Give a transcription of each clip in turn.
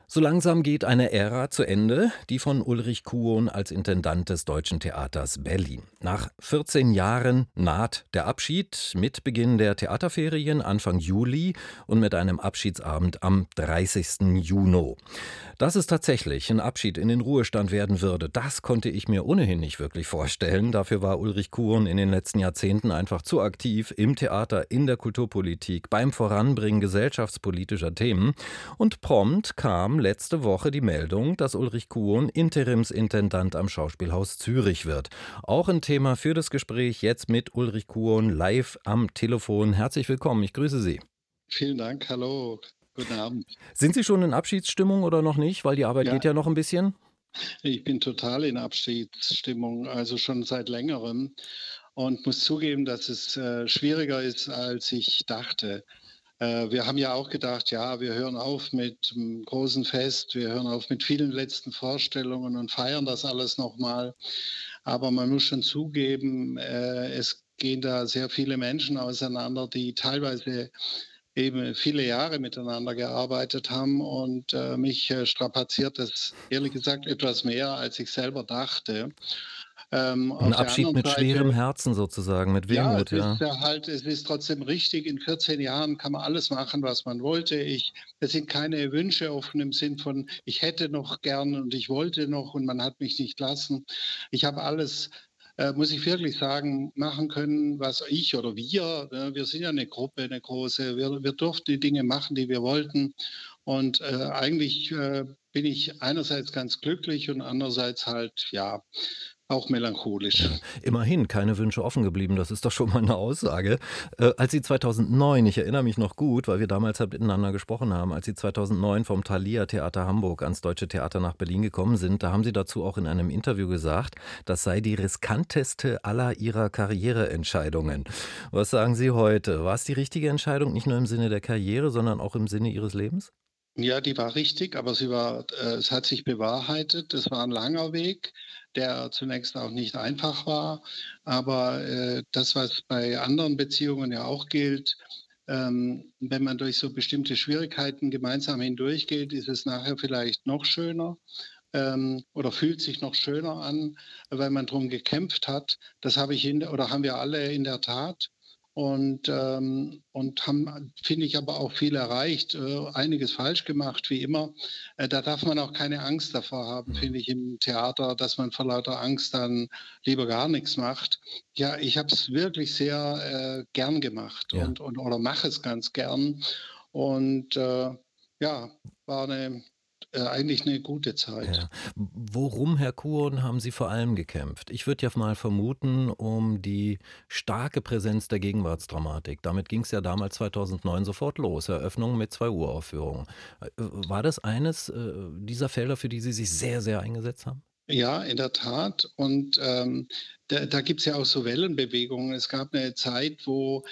So langsam geht eine Ära zu Ende, die von Ulrich Kuon als Intendant des Deutschen Theaters Berlin. Nach 14 Jahren naht der Abschied mit Beginn der Theaterferien Anfang Juli und mit einem Abschiedsabend am 30. Juni. Dass es tatsächlich ein Abschied in den Ruhestand werden würde, das konnte ich mir ohnehin nicht wirklich vorstellen. Dafür war Ulrich Kuon in den letzten Jahrzehnten einfach zu aktiv im Theater, in der Kulturpolitik, beim Voranbringen gesellschaftspolitischer Themen. Und prompt kam letzte Woche die Meldung, dass Ulrich Kuon Interimsintendant am Schauspielhaus Zürich wird. Auch ein Thema für das Gespräch jetzt mit Ulrich Kuon live am Telefon. Herzlich willkommen, ich grüße Sie. Vielen Dank, hallo, guten Abend. Sind Sie schon in Abschiedsstimmung oder noch nicht? Weil die Arbeit Ja, geht ja noch ein bisschen. ich bin total in Abschiedsstimmung, also schon seit Längerem und muss zugeben, dass es schwieriger ist, als ich dachte. Wir haben ja auch gedacht, ja, wir hören auf mit einem großen Fest, wir hören auf mit vielen letzten Vorstellungen und feiern das alles nochmal. Aber man muss schon zugeben, es gehen da sehr viele Menschen auseinander, die teilweise eben viele Jahre miteinander gearbeitet haben und mich strapaziert das ehrlich gesagt etwas mehr, als ich selber dachte. Ein Auf der Abschied anderen mit schwerem Seite, Herzen sozusagen, mit ja, Wehmut, es ist ja. ja halt, es ist trotzdem richtig. In 14 Jahren kann man alles machen, was man wollte. Es sind keine Wünsche offen im Sinn von, ich hätte noch gern und ich wollte noch und man hat mich nicht lassen. Ich habe alles, muss ich wirklich sagen, machen können, was ich oder wir sind ja eine Gruppe, eine große, wir durften die Dinge machen, die wir wollten. Und eigentlich bin ich einerseits ganz glücklich und andererseits halt, ja, auch melancholisch. Ja, immerhin keine Wünsche offen geblieben, das ist doch schon mal eine Aussage. Als Sie 2009, ich erinnere mich noch gut, weil wir damals halt miteinander gesprochen haben, als Sie 2009 vom Thalia Theater Hamburg ans Deutsche Theater nach Berlin gekommen sind, da haben Sie dazu auch in einem Interview gesagt, das sei die riskanteste aller Ihrer Karriereentscheidungen. Was sagen Sie heute? War es die richtige Entscheidung, nicht nur im Sinne der Karriere, sondern auch im Sinne Ihres Lebens? Ja, die war richtig, aber es hat sich bewahrheitet. Es war ein langer Weg, der zunächst auch nicht einfach war. Aber das, was bei anderen Beziehungen ja auch gilt, wenn man durch so bestimmte Schwierigkeiten gemeinsam hindurchgeht, ist es nachher vielleicht noch schöner oder fühlt sich noch schöner an, weil man drum gekämpft hat. Das habe ich oder haben wir alle in der Tat und haben, finde ich, aber auch viel erreicht, einiges falsch gemacht, wie immer. Da darf man auch keine Angst davor haben, Mhm. finde ich, im Theater, dass man vor lauter Angst dann lieber gar nichts macht. Ja, ich habe es wirklich sehr gern gemacht Ja. und oder mache es ganz gern. Und ja, war eigentlich eine gute Zeit. Ja. Worum, Herr Kuhn, haben Sie vor allem gekämpft? Ich würde ja mal vermuten, um die starke Präsenz der Gegenwartsdramatik. Damit ging es ja damals 2009 sofort los. Eröffnung mit 2 Uraufführungen. War das eines dieser Felder, für die Sie sich sehr, sehr eingesetzt haben? Ja, in der Tat. Und da gibt es ja auch so Wellenbewegungen. Es gab eine Zeit,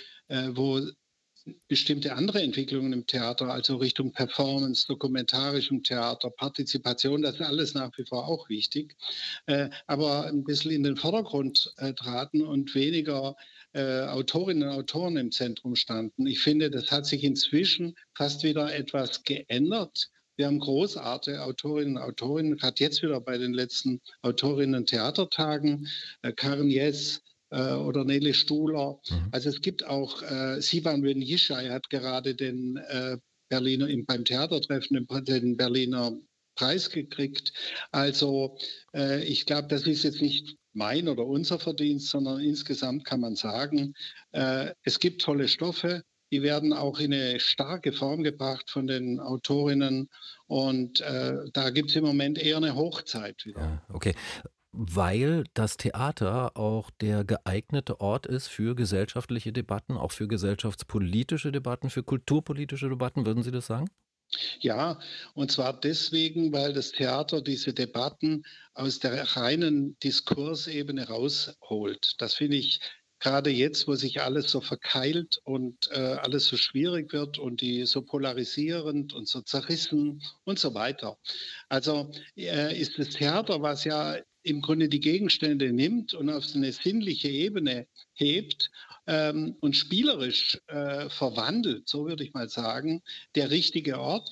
wo bestimmte andere Entwicklungen im Theater, also Richtung Performance, dokumentarischem Theater, Partizipation, das ist alles nach wie vor auch wichtig, aber ein bisschen in den Vordergrund traten und weniger Autorinnen und Autoren im Zentrum standen. Ich finde, das hat sich inzwischen fast wieder etwas geändert. Wir haben großartige Autorinnen und Autoren, gerade jetzt wieder bei den letzten Autorinnen-Theatertagen, Karen Jess oder Nele Stuhler. Mhm. Also es gibt auch Sivan Yishai hat gerade den Berliner beim Theatertreffen den Berliner Preis gekriegt. Also ich glaube, das ist jetzt nicht mein oder unser Verdienst, sondern insgesamt kann man sagen, es gibt tolle Stoffe, die werden auch in eine starke Form gebracht von den Autorinnen und da gibt es im Moment eher eine Hochzeit wieder. Ja, okay. Weil das Theater auch der geeignete Ort ist für gesellschaftliche Debatten, auch für gesellschaftspolitische Debatten, für kulturpolitische Debatten, würden Sie das sagen? Ja, und zwar deswegen, weil das Theater diese Debatten aus der reinen Diskursebene rausholt. Das finde ich gerade jetzt, wo sich alles so verkeilt und alles so schwierig wird und die so polarisierend und so zerrissen und so weiter. Also ist das Theater, was ja im Grunde die Gegenstände nimmt und auf so eine sinnliche Ebene hebt und spielerisch verwandelt, so würde ich mal sagen, der richtige Ort.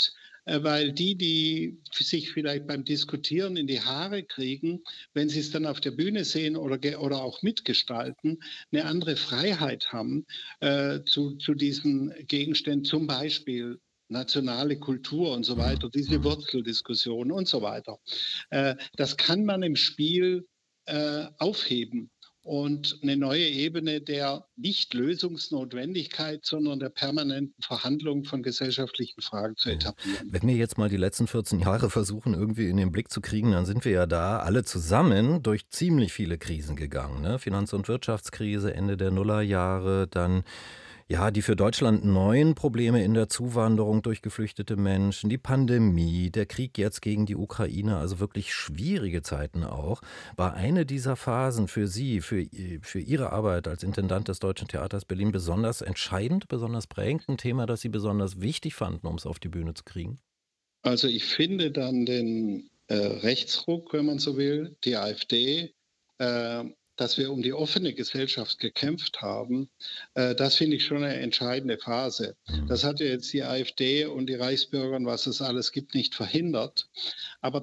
weil die sich vielleicht beim Diskutieren in die Haare kriegen, wenn sie es dann auf der Bühne sehen oder auch mitgestalten, eine andere Freiheit haben zu diesen Gegenständen, zum Beispiel nationale Kultur und so Mhm. weiter, diese Mhm. Wurzeldiskussion und so weiter. Das kann man im Spiel aufheben und eine neue Ebene der nicht Lösungsnotwendigkeit, sondern der permanenten Verhandlung von gesellschaftlichen Fragen zu Mhm. etablieren. Wenn wir jetzt mal die letzten 14 Jahre versuchen, irgendwie in den Blick zu kriegen, dann sind wir ja da alle zusammen durch ziemlich viele Krisen gegangen, ne? Finanz- und Wirtschaftskrise, Ende der Nullerjahre, dann ja, die für Deutschland neuen Probleme in der Zuwanderung durch geflüchtete Menschen, die Pandemie, der Krieg jetzt gegen die Ukraine, also wirklich schwierige Zeiten auch. War eine dieser Phasen für Sie, für Ihre Arbeit als Intendant des Deutschen Theaters Berlin besonders entscheidend, besonders prägend, ein Thema, das Sie besonders wichtig fanden, um es auf die Bühne zu kriegen? Also ich finde dann den Rechtsruck, wenn man so will, die AfD, dass wir um die offene Gesellschaft gekämpft haben, das finde ich schon eine entscheidende Phase. Mhm. Das hat ja jetzt die AfD und die Reichsbürger und was es alles gibt, nicht verhindert. Aber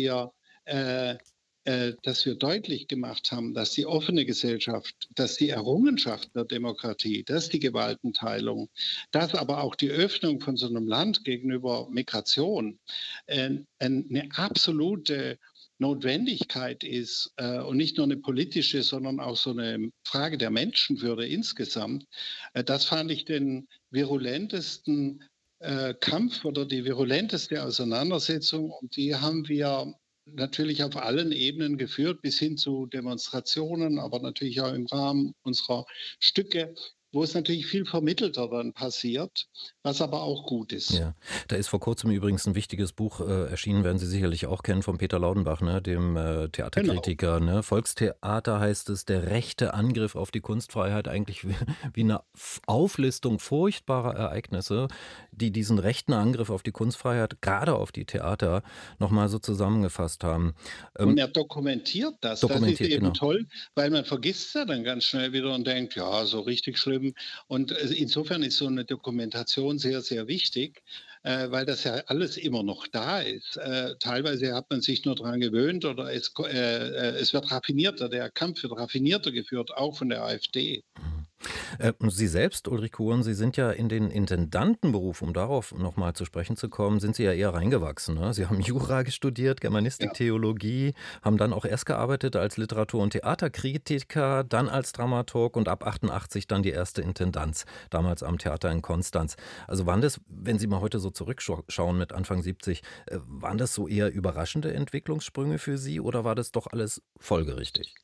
äh, dass wir deutlich gemacht haben, dass die offene Gesellschaft, dass die Errungenschaft der Demokratie, dass die Gewaltenteilung, dass aber auch die Öffnung von so einem Land gegenüber Migration eine absolute Notwendigkeit ist und nicht nur eine politische, sondern auch so eine Frage der Menschenwürde insgesamt, das fand ich den virulentesten Kampf oder die virulenteste Auseinandersetzung und die haben wir natürlich auf allen Ebenen geführt, bis hin zu Demonstrationen, aber natürlich auch im Rahmen unserer Stücke, wo es natürlich viel vermittelter dann passiert, was aber auch gut ist. Ja, da ist vor Kurzem übrigens ein wichtiges Buch, erschienen, werden Sie sicherlich auch kennen, von Peter Laudenbach, ne, dem, Genau. Theaterkritiker, ne? Volkstheater heißt es, der rechte Angriff auf die Kunstfreiheit, eigentlich wie 'ne Auflistung furchtbarer Ereignisse, die diesen rechten Angriff auf die Kunstfreiheit, gerade auf die Theater, noch mal so zusammengefasst haben. Und Ähm, er dokumentiert das. Das ist dokumentiert, eben genau. toll, weil man vergisst es ja dann ganz schnell wieder und denkt, ja, so richtig schlimm. Und insofern ist so eine Dokumentation sehr, sehr wichtig, weil das ja alles immer noch da ist. Teilweise hat man sich nur daran gewöhnt oder es wird raffinierter, der Kampf wird raffinierter geführt, auch von der AfD. Mhm. Sie selbst, Ulrich Kuhn, Sie sind ja in den Intendantenberuf, um darauf noch mal zu sprechen zu kommen, sind Sie ja eher reingewachsen, ne? Sie haben Jura studiert, Germanistik, Ja. Theologie, haben dann auch erst gearbeitet als Literatur- und Theaterkritiker, dann als Dramaturg und ab 88 dann die erste Intendanz, damals am Theater in Konstanz. Also waren das, wenn Sie mal heute so zurückschauen mit Anfang 70, waren das so eher überraschende Entwicklungssprünge für Sie oder war das doch alles folgerichtig?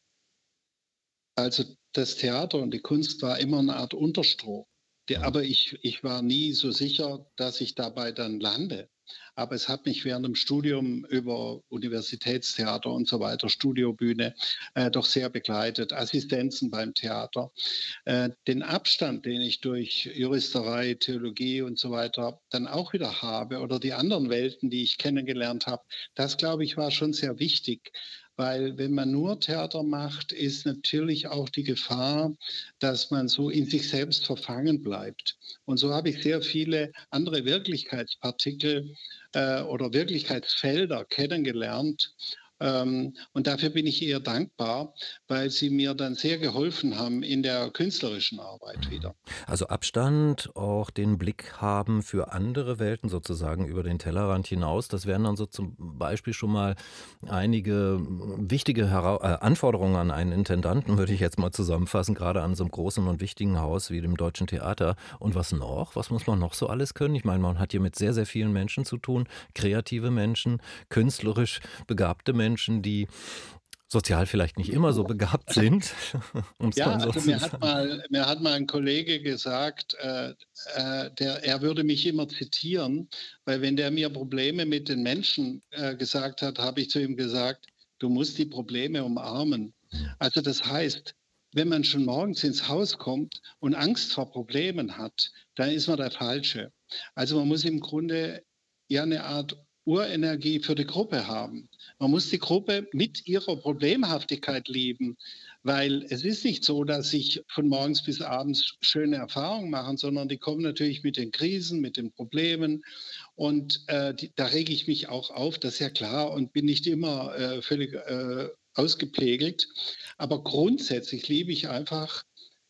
Also das Theater und die Kunst war immer eine Art Unterstrom. Mhm. Aber ich war nie so sicher, dass ich dabei dann lande. Aber es hat mich während dem Studium über Universitätstheater und so weiter, Studiobühne, doch sehr begleitet, Assistenzen beim Theater. Den Abstand, den ich durch Juristerei, Theologie und so weiter dann auch wieder habe oder die anderen Welten, die ich kennengelernt habe, das, glaube ich, war schon sehr wichtig. Weil wenn man nur Theater macht, ist natürlich auch die Gefahr, dass man so in sich selbst verfangen bleibt. Und so habe ich sehr viele andere Wirklichkeitspartikel oder Wirklichkeitsfelder kennengelernt. Und dafür bin ich eher dankbar, weil sie mir dann sehr geholfen haben in der künstlerischen Arbeit Mhm. wieder. Also Abstand, auch den Blick haben für andere Welten sozusagen über den Tellerrand hinaus. Das wären dann so zum Beispiel schon mal einige wichtige Anforderungen an einen Intendanten, würde ich jetzt mal zusammenfassen, gerade an so einem großen und wichtigen Haus wie dem Deutschen Theater. Und was noch? Was muss man noch so alles können? Ich meine, man hat hier mit sehr, sehr vielen Menschen zu tun, kreative Menschen, künstlerisch begabte Menschen, die sozial vielleicht nicht immer so begabt sind, um es Ja, mal so also zu sagen. mir hat mal ein Kollege gesagt, er würde mich immer zitieren, weil wenn der mir Probleme mit den Menschen gesagt hat, habe ich zu ihm gesagt, du musst die Probleme umarmen. Mhm. Also das heißt, wenn man schon morgens ins Haus kommt und Angst vor Problemen hat, dann ist man der Falsche. Also man muss im Grunde ja eine Art Urenergie für die Gruppe haben. Man muss die Gruppe mit ihrer Problemhaftigkeit lieben, weil es ist nicht so, dass ich von morgens bis abends schöne Erfahrungen mache, sondern die kommen natürlich mit den Krisen, mit den Problemen und da rege ich mich auch auf, das ist ja klar und bin nicht immer völlig ausgepegelt. Aber grundsätzlich liebe ich einfach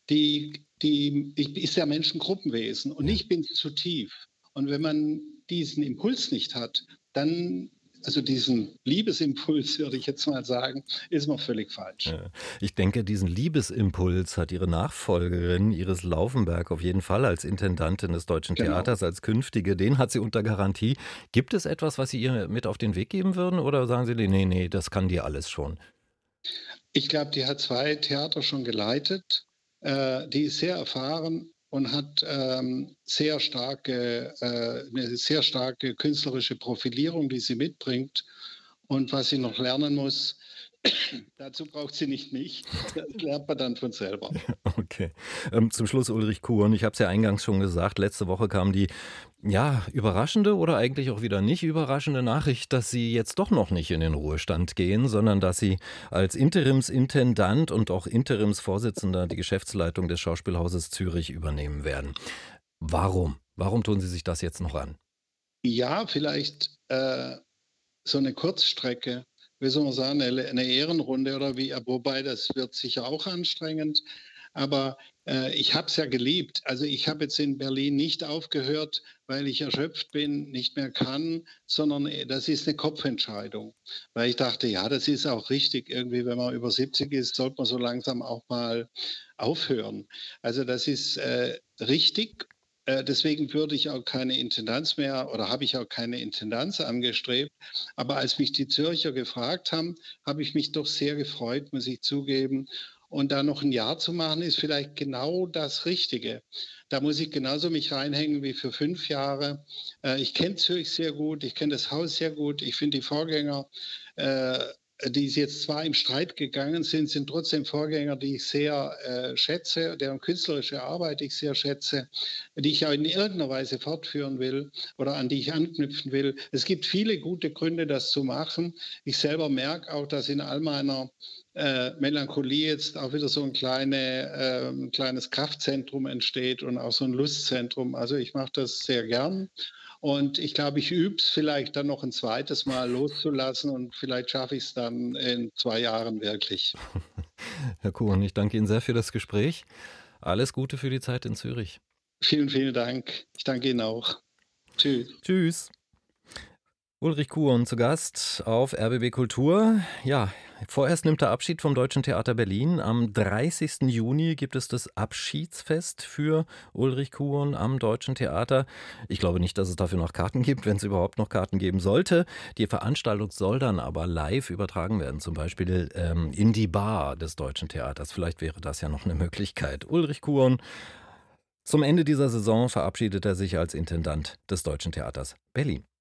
ist ja Mensch 'n Gruppenwesen und Ja. ich bin zu tief. Und wenn man diesen Impuls nicht hat, dann also diesen Liebesimpuls, würde ich jetzt mal sagen, ist man völlig falsch. Ja. Ich denke, diesen Liebesimpuls hat Ihre Nachfolgerin, Iris Laufenberg, auf jeden Fall als Intendantin des Deutschen Genau. Theaters, als künftige. Den hat sie unter Garantie. Gibt es etwas, was Sie ihr mit auf den Weg geben würden oder sagen Sie: „Ne, ne, das kann die alles schon?“ Ich glaube, die hat 2 Theater schon geleitet. Die ist sehr erfahren und hat, 'ne sehr starke künstlerische Profilierung, die sie mitbringt. Und was sie noch lernen muss, dazu braucht sie nicht mich. Das lernt man dann von selber. Okay. Zum Schluss Ulrich Kuhn. Ich habe es ja eingangs schon gesagt, letzte Woche kam die, ja, überraschende oder eigentlich auch wieder nicht überraschende Nachricht, dass Sie jetzt doch noch nicht in den Ruhestand gehen, sondern dass Sie als Interimsintendant und auch Interimsvorsitzender die Geschäftsleitung des Schauspielhauses Zürich übernehmen werden. Warum? Warum tun Sie sich das jetzt noch an? Ja, vielleicht, so eine Kurzstrecke, wie soll man sagen, eine Ehrenrunde oder wie wobei das wird sicher auch anstrengend. Aber, ich habe es ja geliebt. Also, ich habe jetzt in Berlin nicht aufgehört, weil ich erschöpft bin, nicht mehr kann, sondern, das ist eine Kopfentscheidung. Weil ich dachte: „Ja, das ist auch richtig irgendwie, wenn man über 70 ist, sollte man so langsam auch mal aufhören.“ Also, das ist, richtig. Deswegen würde ich auch keine Intendanz mehr oder habe ich auch keine Intendanz angestrebt. Aber als mich die Zürcher gefragt haben, habe ich mich doch sehr gefreut, muss ich zugeben. Und da noch ein Jahr zu machen, ist vielleicht genau das Richtige. Da muss ich genauso mich reinhängen wie für 5 Jahre. Ich kenne Zürich sehr gut, ich kenne das Haus sehr gut. Ich finde die Vorgänger, äh, die jetzt zwar im Streit gegangen sind, sind trotzdem Vorgänger, die ich sehr, schätze, deren künstlerische Arbeit ich sehr schätze, die ich ja in irgendeiner Weise fortführen will oder an die ich anknüpfen will. Es gibt viele gute Gründe, das zu machen. Ich selber merke auch, dass in all meiner Melancholie jetzt auch wieder so ein kleines Kraftzentrum entsteht und auch so ein Lustzentrum. Also ich mache das sehr gern. Und ich glaube, ich übe es vielleicht dann noch ein zweites Mal loszulassen und vielleicht schaffe ich es dann in 2 Jahren wirklich. Herr Kuhn, ich danke Ihnen sehr für das Gespräch. Alles Gute für die Zeit in Zürich. Vielen, vielen Dank. Ich danke Ihnen auch. Tschüss. Tschüss. Ulrich Kuhn zu Gast auf RBB Kultur. Ja, vorerst nimmt er Abschied vom Deutschen Theater Berlin. Am 30. Juni gibt es das Abschiedsfest für Ulrich Kuhn am Deutschen Theater. Ich glaube nicht, dass es dafür noch Karten gibt, wenn es überhaupt noch Karten geben sollte. Die Veranstaltung soll dann aber live übertragen werden, zum Beispiel in die Bar des Deutschen Theaters. Vielleicht wäre das ja noch eine Möglichkeit. Ulrich Kuhn, zum Ende dieser Saison verabschiedet er sich als Intendant des Deutschen Theaters Berlin.